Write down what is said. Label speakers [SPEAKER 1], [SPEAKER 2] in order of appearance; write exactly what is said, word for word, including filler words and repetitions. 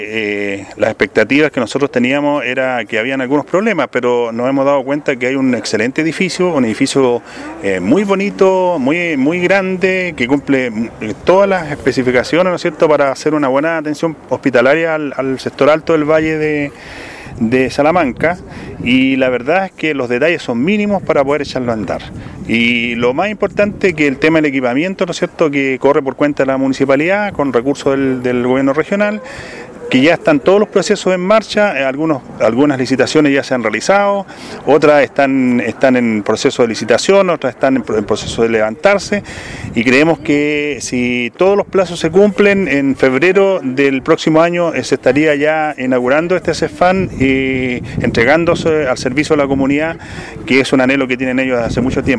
[SPEAKER 1] Eh, las expectativas que nosotros teníamos era que habían algunos problemas, pero nos hemos dado cuenta que hay un excelente edificio, un edificio eh, muy bonito, muy, muy grande, que cumple todas las especificaciones, ¿no es cierto?, para hacer una buena atención hospitalaria al, al sector alto del Valle de, de Salamanca, y la verdad es que los detalles son mínimos para poder echarlo a andar. Y lo más importante que el tema del equipamiento, ¿no es cierto?, que corre por cuenta de la municipalidad con recursos del, del gobierno regional, que ya están todos los procesos en marcha, algunos, algunas licitaciones ya se han realizado, otras están, están en proceso de licitación, otras están en, en proceso de levantarse, y creemos que si todos los plazos se cumplen, en febrero del próximo año eh, se estaría ya inaugurando este CEFAM y entregándose al servicio de la comunidad, que es un anhelo que tienen ellos desde hace mucho tiempo.